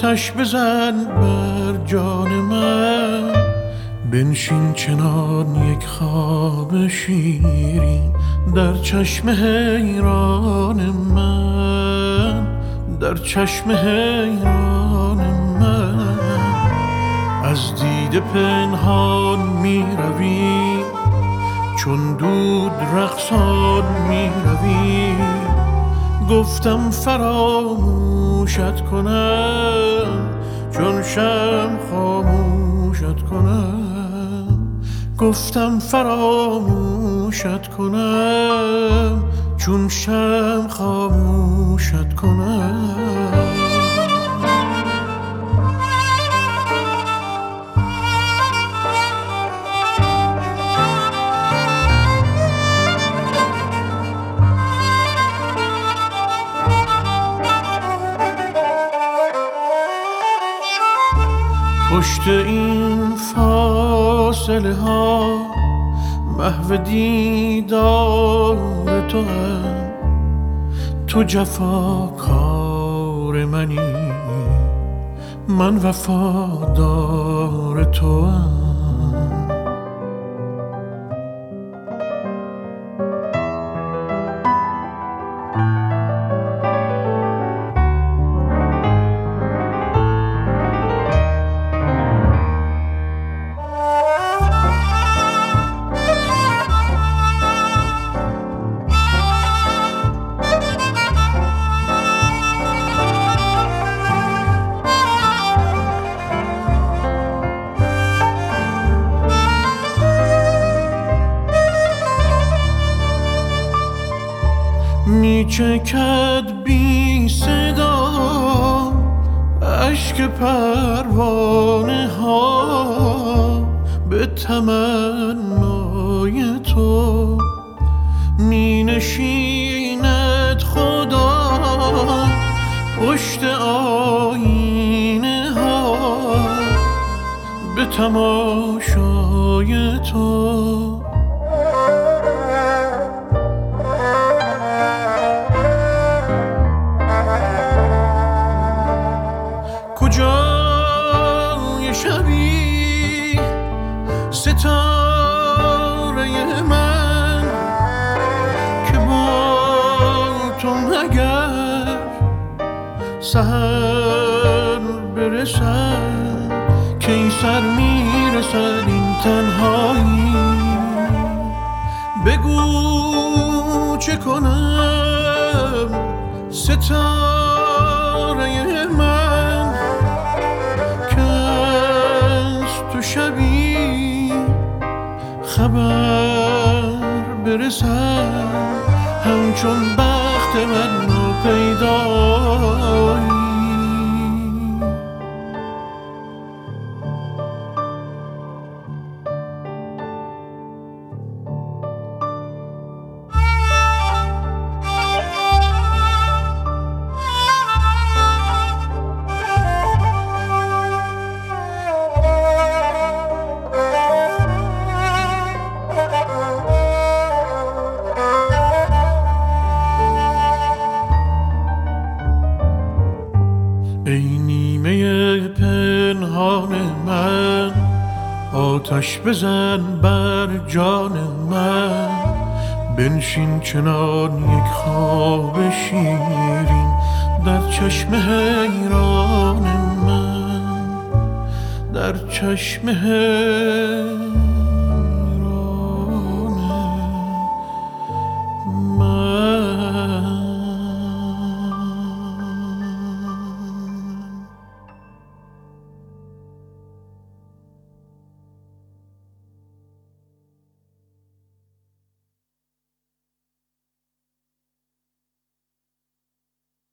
آتش بزن بر جان من، بنشین چنان یک خواب شیرین در چشم حیران من، در چشم حیران من. از دیده پنهان می روی، چون دود رقصان می روی. گفتم فراموشت کنم، چون شمع خاموشت کنم. گفتم فراموشت کنم، چون شمع خاموشت کنم. پشت این فاصله ها محو دیدار تو هم، تو جفاکار منی، من وفادار تو هم. می چکد بی صدا اشک پروانه ها به تمنای تو. می نشیند خدا پشت آینه ها به تماشای تو. کجای شبی ستاره من که با تو مگر سحر برسد، که این سر میرسد این تنهایی. بگو چه کنم ستاره من که از تو شبی خبر برسد، همچون بخت من پیدایی. ای نیمه پنهان من، آتش بزن بر جان من، بنشین چنان یک خواب شیرین در چشم حیران من، در چشم حیران